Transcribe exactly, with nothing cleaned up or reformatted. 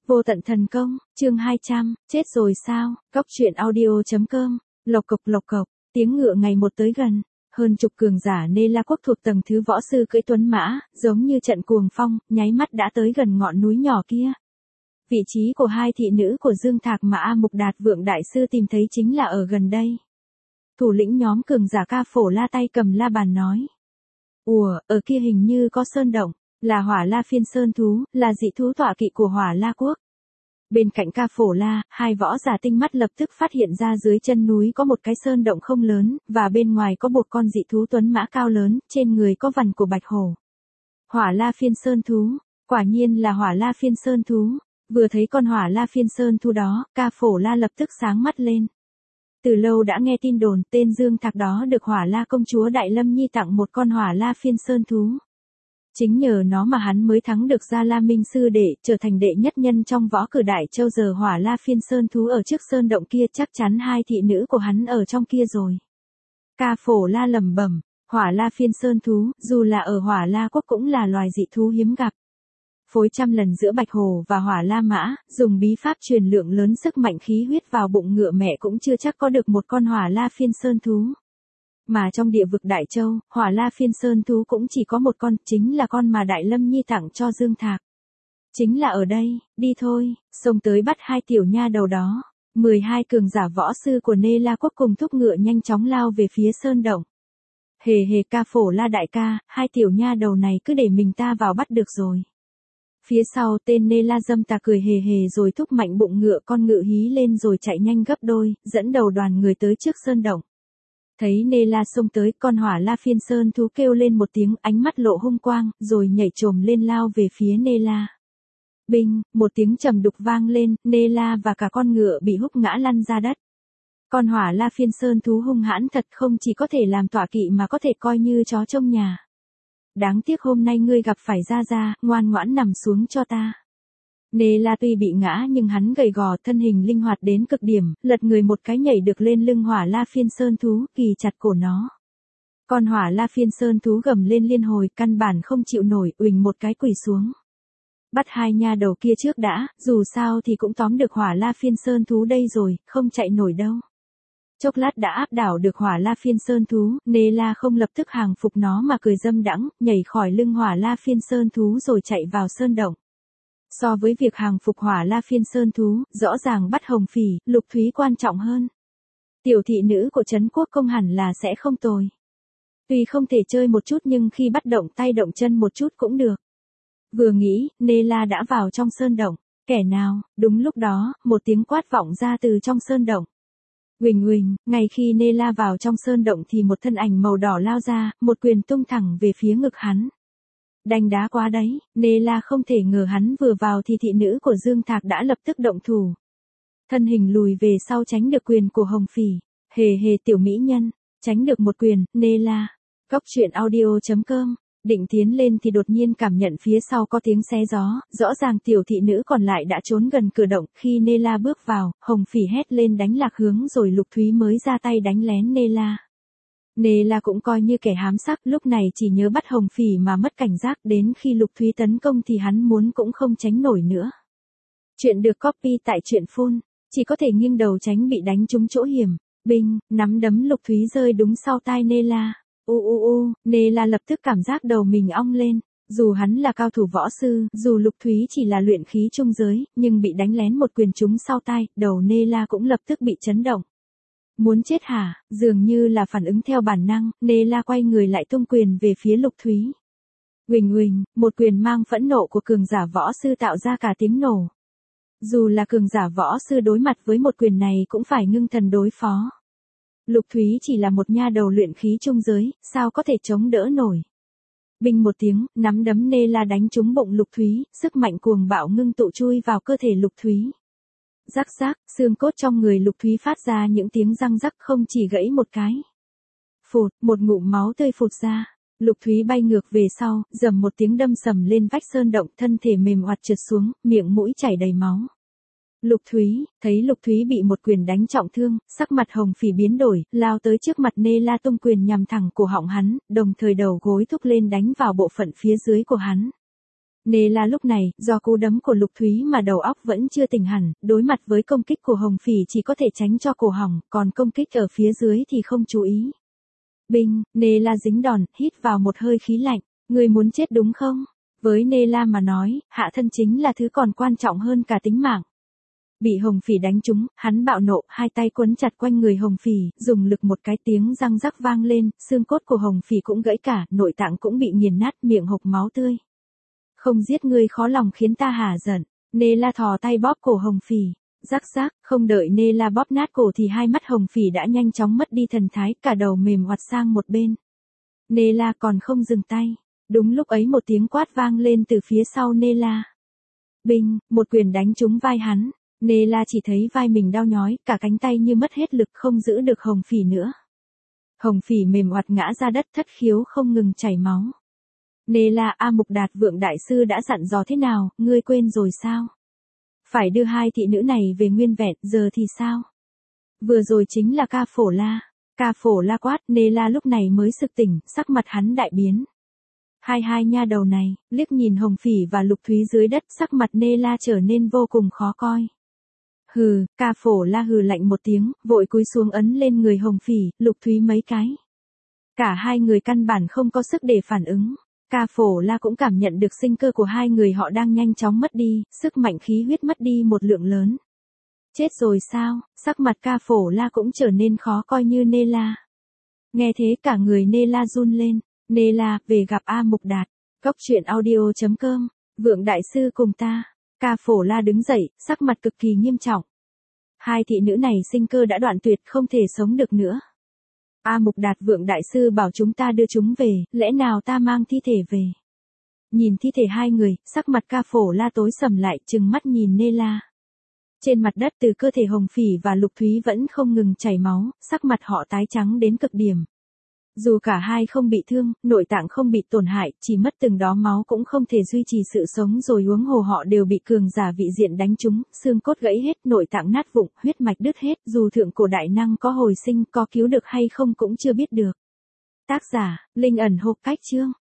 Vô tận thần công, chương hai trăm, chết rồi sao, Cóc truyện audio.com, lộc cộc lộc cộc, tiếng ngựa ngày một tới gần, hơn chục cường giả Nê La quốc thuộc tầng thứ võ sư cưỡi tuấn mã, giống như trận cuồng phong, nháy mắt đã tới gần ngọn núi nhỏ kia. Vị trí của hai thị nữ của Dương Thạc mà A Mục Đạt Vượng Đại Sư tìm thấy chính là ở gần đây. Thủ lĩnh nhóm cường giả Ca Phổ La tay cầm la bàn nói. Ủa, ở kia hình như có sơn động, là Hỏa La Phiên Sơn Thú, là dị thú tọa kỵ của Hỏa La Quốc. Bên cạnh Ca Phổ La, hai võ giả tinh mắt lập tức phát hiện ra dưới chân núi có một cái sơn động không lớn, và bên ngoài có một con dị thú tuấn mã cao lớn, trên người có vằn của bạch hổ. Hỏa La Phiên Sơn Thú, quả nhiên là Hỏa La Phiên Sơn Thú. Vừa thấy con Hỏa La Phiên Sơn Thú đó, Ca Phổ La lập tức sáng mắt lên. Từ lâu đã nghe tin đồn tên Dương Thạc đó được Hỏa La công chúa Đại Lâm Nhi tặng một con Hỏa La Phiên Sơn Thú. Chính nhờ nó mà hắn mới thắng được Gia La Minh Sư Đệ, trở thành đệ nhất nhân trong võ cử Đại Châu. Giờ Hỏa La Phiên Sơn Thú ở trước sơn động kia, chắc chắn hai thị nữ của hắn ở trong kia rồi. Ca Phổ La lẩm bẩm, Hỏa La Phiên Sơn Thú, dù là ở Hỏa La quốc cũng là loài dị thú hiếm gặp. Phối trăm lần giữa bạch hổ và Hỏa La mã, dùng bí pháp truyền lượng lớn sức mạnh khí huyết vào bụng ngựa mẹ cũng chưa chắc có được một con Hỏa La Phiên Sơn Thú. Mà trong địa vực Đại Châu, Hỏa La Phiên Sơn Thú cũng chỉ có một con, chính là con mà Đại Lâm Nhi tặng cho Dương Thạc. Chính là ở đây, đi thôi, xông tới bắt hai tiểu nha đầu đó. mười hai cường giả võ sư của Nê La quốc cùng thúc ngựa nhanh chóng lao về phía sơn động. Hề hề Ca Phổ La đại ca, hai tiểu nha đầu này cứ để mình ta vào bắt được rồi. Phía sau tên Nê La dâm tà cười hề hề rồi thúc mạnh bụng ngựa, con ngựa hí lên rồi chạy nhanh gấp đôi, dẫn đầu đoàn người tới trước sơn động. Thấy Nê La xông tới, con Hỏa La Phiên Sơn Thú kêu lên một tiếng, ánh mắt lộ hung quang, rồi nhảy chồm lên lao về phía Nê La. Binh, một tiếng trầm đục vang lên, Nê La và cả con ngựa bị húc ngã lăn ra đất. Con Hỏa La Phiên Sơn Thú hung hãn thật, không chỉ có thể làm tọa kỵ mà có thể coi như chó trông nhà. Đáng tiếc hôm nay ngươi gặp phải Gia Gia, ngoan ngoãn nằm xuống cho ta. Nê La tuy bị ngã nhưng hắn gầy gò, thân hình linh hoạt đến cực điểm, lật người một cái nhảy được lên lưng Hỏa La Phiên Sơn Thú, kì chặt cổ nó. Con Hỏa La Phiên Sơn Thú gầm lên liên hồi, căn bản không chịu nổi, uỳnh một cái quỳ xuống. Bắt hai nha đầu kia trước đã, dù sao thì cũng tóm được Hỏa La Phiên Sơn Thú đây rồi, không chạy nổi đâu. Chốc lát đã áp đảo được Hỏa La Phiên Sơn Thú, Nê La không lập tức hàng phục nó mà cười dâm đãng, nhảy khỏi lưng Hỏa La Phiên Sơn Thú rồi chạy vào sơn động. So với việc hàng phục Hỏa La Phiên Sơn Thú, rõ ràng bắt Hồng Phỉ, Lục Thúy quan trọng hơn. Tiểu thị nữ của Trấn Quốc Công hẳn là sẽ không tồi. Tuy không thể chơi một chút nhưng khi bắt động tay động chân một chút cũng được. Vừa nghĩ, Nê La đã vào trong sơn động. Kẻ nào? Đúng lúc đó, một tiếng quát vọng ra từ trong sơn động. Huỳnh huỳnh, ngay khi Nê La vào trong sơn động thì một thân ảnh màu đỏ lao ra, một quyền tung thẳng về phía ngực hắn. Đanh đá quá đấy, Nê La không thể ngờ hắn vừa vào thì thị nữ của Dương Thạc đã lập tức động thủ. Thân hình lùi về sau tránh được quyền của Hồng Phỉ. Hề hề tiểu mỹ nhân, tránh được một quyền, Nê La. Cóc truyện audio.com, định tiến lên thì đột nhiên cảm nhận phía sau có tiếng xé gió, rõ ràng tiểu thị nữ còn lại đã trốn gần cửa động. Khi Nê La bước vào, Hồng Phỉ hét lên đánh lạc hướng rồi Lục Thúy mới ra tay đánh lén Nê La. Nê La cũng coi như kẻ hám sắc, lúc này chỉ nhớ bắt Hồng Phỉ mà mất cảnh giác, đến khi Lục Thúy tấn công thì hắn muốn cũng không tránh nổi nữa. Chuyện được copy tại truyện phun, chỉ có thể nghiêng đầu tránh bị đánh trúng chỗ hiểm. Binh, nắm đấm Lục Thúy rơi đúng sau tai Nê La. U u u, Nê La lập tức cảm giác đầu mình ong lên. Dù hắn là cao thủ võ sư, dù Lục Thúy chỉ là luyện khí trung giới, nhưng bị đánh lén một quyền trúng sau tai, đầu Nê La cũng lập tức bị chấn động. Muốn chết hả? Dường như là phản ứng theo bản năng, Nê La quay người lại tung quyền về phía Lục Thúy. Huỳnh huỳnh, một quyền mang phẫn nộ của cường giả võ sư tạo ra cả tiếng nổ. Dù là cường giả võ sư đối mặt với một quyền này cũng phải ngưng thần đối phó. Lục Thúy chỉ là một nha đầu luyện khí trung giới, sao có thể chống đỡ nổi. Binh một tiếng, nắm đấm Nê La đánh trúng bụng Lục Thúy, sức mạnh cuồng bạo ngưng tụ chui vào cơ thể Lục Thúy. Rắc rác, xương cốt trong người Lục Thúy phát ra những tiếng răng rắc, không chỉ gãy một cái. Phụt, một ngụm máu tươi phụt ra. Lục Thúy bay ngược về sau, rầm một tiếng đâm sầm lên vách sơn động, thân thể mềm oặt trượt xuống, miệng mũi chảy đầy máu. Lục Thúy, thấy Lục Thúy bị một quyền đánh trọng thương, sắc mặt Hồng Phỉ biến đổi, lao tới trước mặt Nê La tung quyền nhằm thẳng cổ họng hắn, đồng thời đầu gối thúc lên đánh vào bộ phận phía dưới của hắn. Nela lúc này, do cú đấm của Lục Thúy mà đầu óc vẫn chưa tỉnh hẳn, đối mặt với công kích của Hồng Phỉ chỉ có thể tránh cho cổ họng, còn công kích ở phía dưới thì không chú ý. Binh, Nela dính đòn, hít vào một hơi khí lạnh. Người muốn chết đúng không? Với Nela mà nói, hạ thân chính là thứ còn quan trọng hơn cả tính mạng. Bị Hồng Phỉ đánh trúng, hắn bạo nộ, hai tay quấn chặt quanh người Hồng Phỉ, dùng lực một cái tiếng răng rắc vang lên, xương cốt của Hồng Phỉ cũng gãy cả, nội tạng cũng bị nghiền nát, miệng hộc máu tươi. Không giết ngươi khó lòng khiến ta hả giận. Nela thò tay bóp cổ Hồng Phỉ. Rắc rắc, không đợi Nela bóp nát cổ thì hai mắt Hồng Phỉ đã nhanh chóng mất đi thần thái, cả đầu mềm oặt sang một bên. Nela còn không dừng tay. Đúng lúc ấy một tiếng quát vang lên từ phía sau Nela. Binh, một quyền đánh trúng vai hắn. Nela chỉ thấy vai mình đau nhói, cả cánh tay như mất hết lực không giữ được Hồng Phỉ nữa. Hồng Phỉ mềm oặt ngã ra đất, thất khiếu không ngừng chảy máu. Nela, A Mục Đạt Vượng Đại Sư đã dặn dò thế nào, ngươi quên rồi sao? Phải đưa hai thị nữ này về nguyên vẹn, giờ thì sao? Vừa rồi chính là Ca Phổ La. Ca Phổ La quát, Nela lúc này mới sực tỉnh, sắc mặt hắn đại biến. Hai hai nha đầu này, liếc nhìn Hồng Phỉ và Lục Thúy dưới đất, sắc mặt Nela trở nên vô cùng khó coi. Hừ, Ca Phổ La hừ lạnh một tiếng, vội cúi xuống ấn lên người Hồng Phỉ, Lục Thúy mấy cái. Cả hai người căn bản không có sức để phản ứng. Ca Phổ La cũng cảm nhận được sinh cơ của hai người họ đang nhanh chóng mất đi, sức mạnh khí huyết mất đi một lượng lớn. Chết rồi sao? Sắc mặt Ca Phổ La cũng trở nên khó coi như Nela. Nghe thế cả người Nela run lên. Nela, về gặp A Mục Đạt. Cốc truyện audio chấm com. Vượng Đại Sư cùng ta. Ca Phổ La đứng dậy, sắc mặt cực kỳ nghiêm trọng. Hai thị nữ này sinh cơ đã đoạn tuyệt, không thể sống được nữa. A Mục Đạt Vượng Đại Sư bảo chúng ta đưa chúng về, lẽ nào ta mang thi thể về? Nhìn thi thể hai người, sắc mặt Ca Phổ La tối sầm lại, trừng mắt nhìn Nela. Trên mặt đất từ cơ thể Hồng Phỉ và Lục Thúy vẫn không ngừng chảy máu, sắc mặt họ tái trắng đến cực điểm. Dù cả hai không bị thương, nội tạng không bị tổn hại, chỉ mất từng đó máu cũng không thể duy trì sự sống rồi, huống hồ họ đều bị cường giả vị diện đánh trúng, xương cốt gãy hết, nội tạng nát vụn, huyết mạch đứt hết, dù thượng cổ đại năng có hồi sinh, có cứu được hay không cũng chưa biết được. Tác giả, Linh ẩn hộp cách chương.